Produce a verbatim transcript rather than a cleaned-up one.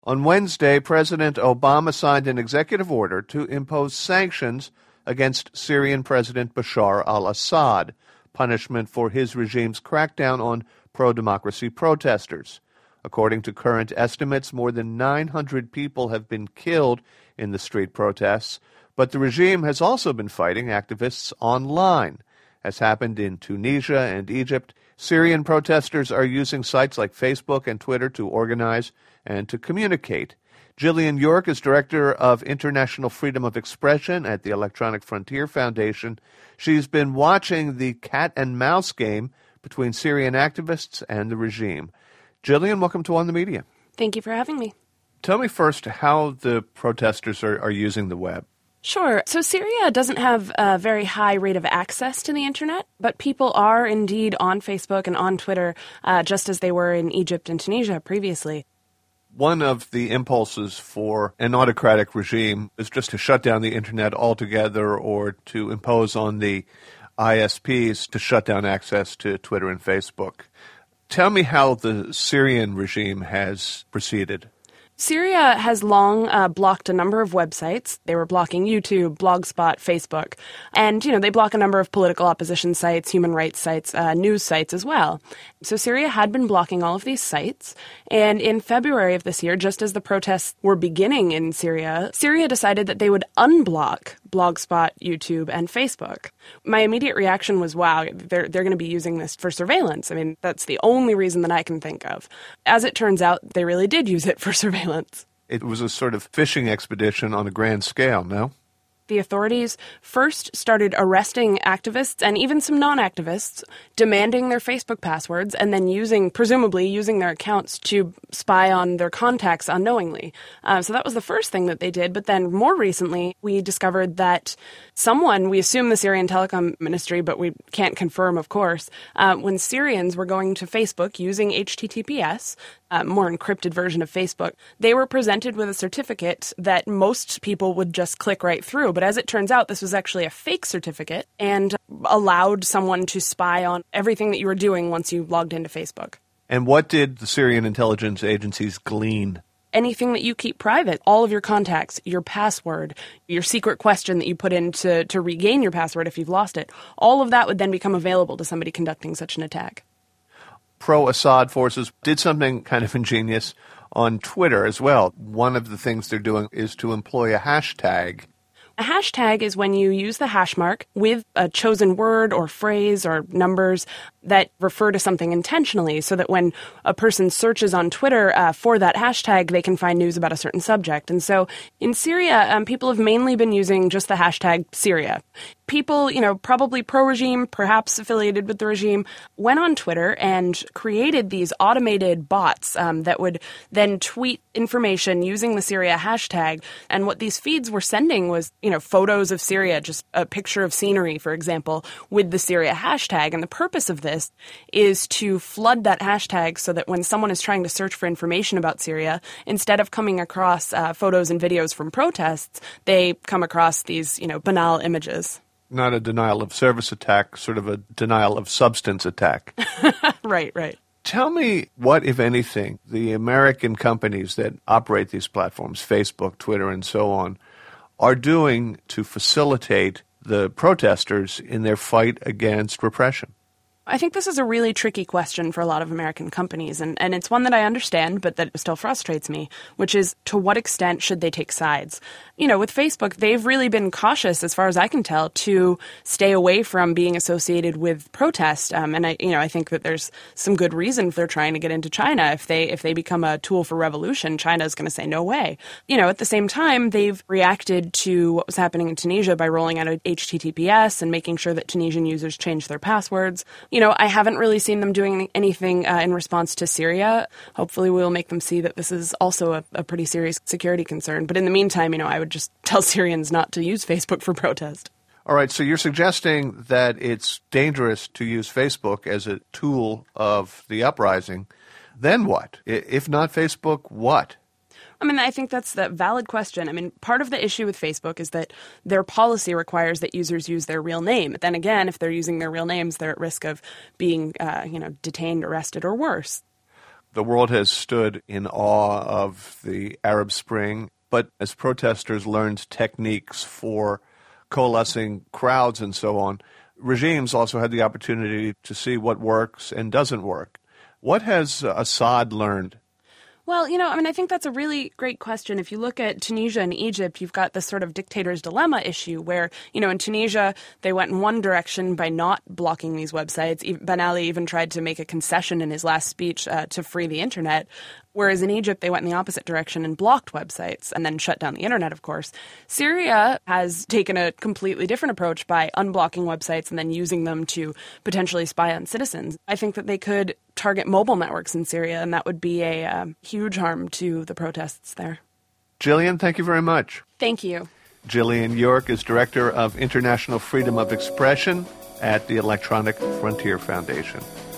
On Wednesday, President Obama signed an executive order to impose sanctions against Syrian President Bashar al-Assad, punishment for his regime's crackdown on pro-democracy protesters. According to current estimates, more than nine hundred people have been killed in the street protests, but the regime has also been fighting activists online. As happened in Tunisia and Egypt, Syrian protesters are using sites like Facebook and Twitter to organize and to communicate. Gillian York is Director of International Freedom of Expression at the Electronic Frontier Foundation. She's been watching the cat-and-mouse game between Syrian activists and the regime. Gillian, welcome to On the Media. Thank you for having me. Tell me first how the protesters are, are using the web. Sure. So Syria doesn't have a very high rate of access to the internet, but people are indeed on Facebook and on Twitter, uh, just as they were in Egypt and Tunisia previously. One of the impulses for an autocratic regime is just to shut down the internet altogether or to impose on the I S Ps to shut down access to Twitter and Facebook. Tell me how the Syrian regime has proceeded. Syria has long uh, blocked a number of websites. They were blocking YouTube, Blogspot, Facebook. And, you know, they block a number of political opposition sites, human rights sites, uh, news sites as well. So Syria had been blocking all of these sites. And in February of this year, just as the protests were beginning in Syria, Syria decided that they would unblock Blogspot, YouTube, and Facebook. My immediate reaction was, wow, they're, they're going to be using this for surveillance. I mean, that's the only reason that I can think of. As it turns out, they really did use it for surveillance. It was a sort of fishing expedition on a grand scale, no? The authorities first started arresting activists and even some non-activists, demanding their Facebook passwords, and then using, presumably using their accounts to spy on their contacts unknowingly. Uh, so that was the first thing that they did. But then more recently, we discovered that someone, we assume the Syrian Telecom Ministry, but we can't confirm, of course, uh, when Syrians were going to Facebook using H T T P S, a more encrypted version of Facebook, they were presented with a certificate that most people would just click right through. But as it turns out, this was actually a fake certificate and allowed someone to spy on everything that you were doing once you logged into Facebook. And what did the Syrian intelligence agencies glean? Anything that you keep private, all of your contacts, your password, your secret question that you put in to, to regain your password if you've lost it, all of that would then become available to somebody conducting such an attack. Pro-Assad forces did something kind of ingenious on Twitter as well. One of the things they're doing is to employ a hashtag. A hashtag is when you use the hash mark with a chosen word or phrase or numbers that refer to something intentionally so that when a person searches on Twitter uh, for that hashtag, they can find news about a certain subject. And so in Syria, um, people have mainly been using just the hashtag Syria. People, you know, probably pro-regime, perhaps affiliated with the regime, went on Twitter and created these automated bots um, that would then tweet information using the Syria hashtag. And what these feeds were sending was, you know, photos of Syria, just a picture of scenery, for example, with the Syria hashtag. And the purpose of this is to flood that hashtag so that when someone is trying to search for information about Syria, instead of coming across uh, photos and videos from protests, they come across these, you know, banal images. Not a denial of service attack, sort of a denial of substance attack. Right, right. Tell me what, if anything, the American companies that operate these platforms, Facebook, Twitter, and so on, are doing to facilitate the protesters in their fight against repression. I think this is a really tricky question for a lot of American companies, and, and it's one that I understand, but that still frustrates me, which is to what extent should they take sides? You know, with Facebook, they've really been cautious, as far as I can tell, to stay away from being associated with protest. Um, and I, you know, I think that there's some good reason for trying to get into China. If they if they become a tool for revolution, China is going to say no way. You know, at the same time, they've reacted to what was happening in Tunisia by rolling out H T T P S and making sure that Tunisian users change their passwords. You know, I haven't really seen them doing anything uh, in response to Syria. Hopefully we'll make them see that this is also a, a pretty serious security concern. But in the meantime, you know, I would just tell Syrians not to use Facebook for protest. All right, so you're suggesting that it's dangerous to use Facebook as a tool of the uprising. Then what? If not Facebook, what? I mean, I think that's a valid question. I mean, part of the issue with Facebook is that their policy requires that users use their real name. But then again, if they're using their real names, they're at risk of being, uh, you know, detained, arrested, or worse. The world has stood in awe of the Arab Spring, but as protesters learned techniques for coalescing crowds and so on, regimes also had the opportunity to see what works and doesn't work. What has Assad learned? Well, you know, I mean, I think that's a really great question. If you look at Tunisia and Egypt, you've got this sort of dictator's dilemma issue where, you know, in Tunisia, they went in one direction by not blocking these websites. Ben Ali even tried to make a concession in his last speech uh, to free the internet. Whereas in Egypt, they went in the opposite direction and blocked websites and then shut down the internet, of course. Syria has taken a completely different approach by unblocking websites and then using them to potentially spy on citizens. I think that they could target mobile networks in Syria, and that would be a um, huge harm to the protests there. Gillian, thank you very much. Thank you. Gillian York is Director of International Freedom of Expression at the Electronic Frontier Foundation.